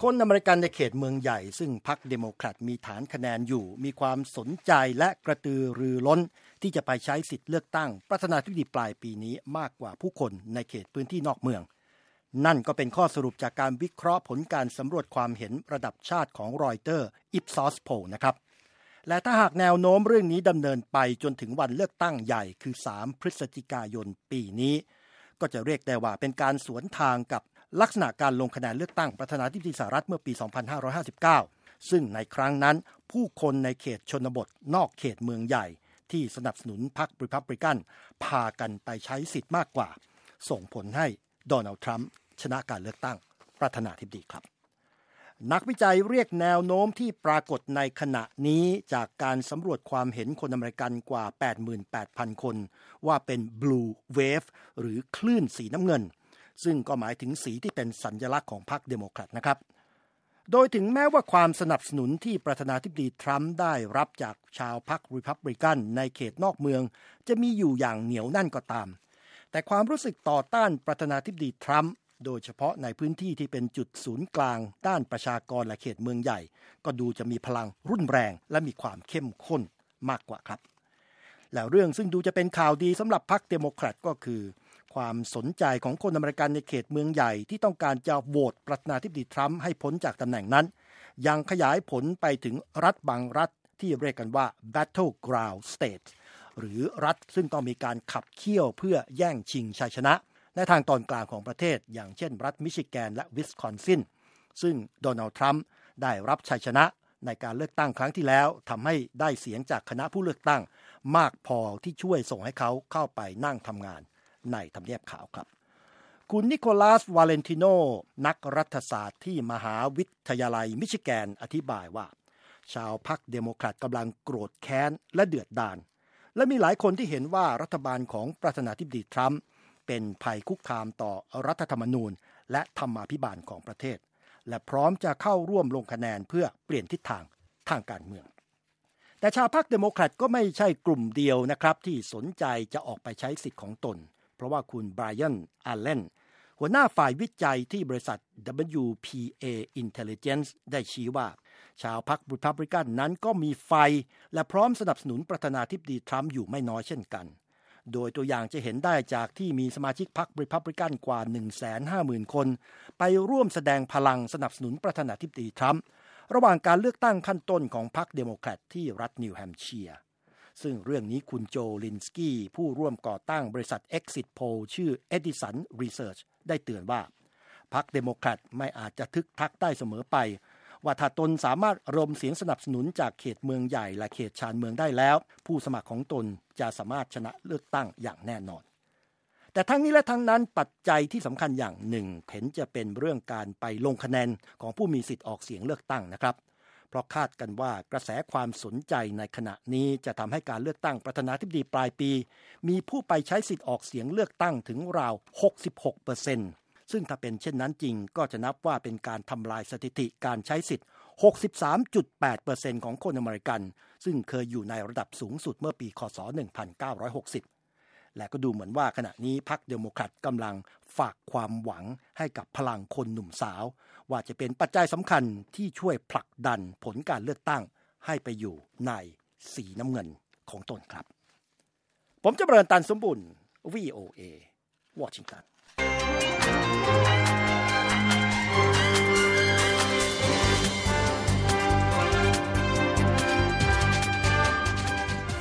คนอเมริกันในเขตเมืองใหญ่ซึ่งพรรคเดโมแครตมีฐานคะแนนอยู่มีความสนใจและกระตือรือร้นที่จะไปใช้สิทธิ์เลือกตั้งประธานาธิบดีปลายปีนี้มากกว่าผู้คนในเขตพื้นที่นอกเมืองนั่นก็เป็นข้อสรุปจากการวิเคราะห์ผลการสำรวจความเห็นระดับชาติของรอยเตอร์ Ipsos Poll นะครับและถ้าหากแนวโน้มเรื่องนี้ดำเนินไปจนถึงวันเลือกตั้งใหญ่คือ3 พฤศจิกายนปีนี้ก็จะเรียกได้ว่าเป็นการสวนทางกับลักษณะการลงคะแนนเลือกตั้งประธานาธิบดีสหรัฐเมื่อปี 2559 ซึ่งในครั้งนั้นผู้คนในเขตชนบทนอกเขตเมืองใหญ่ที่สนับสนุนพรรครีพับลิกันพากันไปใช้สิทธิ์มากกว่าส่งผลให้โดนัลด์ทรัมป์ชนะการเลือกตั้งประธานาธิบดีครับนักวิจัยเรียกแนวโน้มที่ปรากฏในขณะนี้จากการสำรวจความเห็นคนอเมริกันกว่า 88,000 คนว่าเป็น Blue Wave หรือคลื่นสีน้ำเงินซึ่งก็หมายถึงสีที่เป็นสัญลักษณ์ของพรรคเดโมแครตนะครับโดยถึงแม้ว่าความสนับสนุนที่ประธานาธิบดีทรัมป์ได้รับจากชาวพรรครีพับลิกันในเขตนอกเมืองจะมีอยู่อย่างเหนียวแน่นก็ตามแต่ความรู้สึกต่อต้านประธานาธิบดีทรัมป์โดยเฉพาะในพื้นที่ที่เป็นจุดศูนย์กลางด้านประชากรและเขตเมืองใหญ่ก็ดูจะมีพลังรุนแรงและมีความเข้มข้นมากกว่าครับแล้วเรื่องซึ่งดูจะเป็นข่าวดีสำหรับพรรคเดโมแครตก็คือความสนใจของคนอเมริกันในเขตเมืองใหญ่ที่ต้องการจะโหวตประธานาธิบดีทรัมป์ให้พ้นจากตำแหน่งนั้นยังขยายผลไปถึงรัฐบางรัฐที่เรียกกันว่า Battleground State หรือรัฐซึ่งต้องมีการขับเคี่ยวเพื่อแย่งชิงชัยชนะในทางตอนกลางของประเทศอย่างเช่นรัฐมิชิแกนและวิสคอนซินซึ่งโดนัลด์ทรัมป์ได้รับชัยชนะในการเลือกตั้งครั้งที่แล้วทำให้ได้เสียงจากคณะผู้เลือกตั้งมากพอที่ช่วยส่งให้เขาเข้าไปนั่งทำงานในทำเนียบขาวครับคุณนิโคลัสวาเลนติโนนักรัฐศาสตร์ที่มหาวิทยาลัยมิชิแกนอธิบายว่าชาวพรรคเดโมแครตกำลังโกรธแค้นและเดือดดาลและมีหลายคนที่เห็นว่ารัฐบาลของประธานาธิบดีทรัมป์เป็นภัยคุกคามต่อรัฐธรรมนูญและธรรมาภิบาลของประเทศและพร้อมจะเข้าร่วมลงคะแนนเพื่อเปลี่ยนทิศทางทางการเมืองแต่ชาวพรรคเดโมแครตก็ไม่ใช่กลุ่มเดียวนะครับที่สนใจจะออกไปใช้สิทธิ์ของตนเพราะว่าคุณไบรอัน อัลเลนหัวหน้าฝ่ายวิจัยที่บริษัท WPA Intelligence ได้ชี้ว่าชาวพรรครีพับลิกันนั้นก็มีไฟและพร้อมสนับสนุนประธานาธิบดีทรัมป์อยู่ไม่น้อยเช่นกันโดยตัวอย่างจะเห็นได้จากที่มีสมาชิกพรรครีพับลิกันกว่า 150,000 คนไปร่วมแสดงพลังสนับสนุนประธานาธิบดีทรัมป์ระหว่างการเลือกตั้งขั้นต้นของพรรคเดโมแครตที่รัฐนิวแฮมป์เชียร์ซึ่งเรื่องนี้คุณโจลินสกี้ผู้ร่วมก่อตั้งบริษัท Exit Poll ชื่อ Edison Research ได้เตือนว่าพรรคเดโมแครตไม่อาจจะทึกทักได้เสมอไปว่าถ้าตนสามารถรวมเสียงสนับสนุนจากเขตเมืองใหญ่และเขตชานเมืองได้แล้วผู้สมัครของตนจะสามารถชนะเลือกตั้งอย่างแน่นอนแต่ทั้งนี้และทั้งนั้นปัจจัยที่สำคัญอย่างหนึ่งเห็นจะเป็นเรื่องการไปลงคะแนนของผู้มีสิทธิ์ออกเสียงเลือกตั้งนะครับเพราะคาดกันว่ากระแสความสนใจในขณะนี้จะทำให้การเลือกตั้งประธานาธิบดีปลายปีมีผู้ไปใช้สิทธิ์ออกเสียงเลือกตั้งถึงราว 66%ซึ่งถ้าเป็นเช่นนั้นจริงก็จะนับว่าเป็นการทำลายสถิติการใช้สิทธิ์ 63.8% ของคนอเมริกันซึ่งเคยอยู่ในระดับสูงสุดเมื่อปีคศ 1960 และก็ดูเหมือนว่าขณะนี้พรรคเดโมแครตกำลังฝากความหวังให้กับพลังคนหนุ่มสาวว่าจะเป็นปัจจัยสำคัญที่ช่วยผลักดันผลการเลือกตั้งให้ไปอยู่ในสีน้ำเงินของตนครับผมจำเริญ ตันสมบุญ VOA วอชิงตัน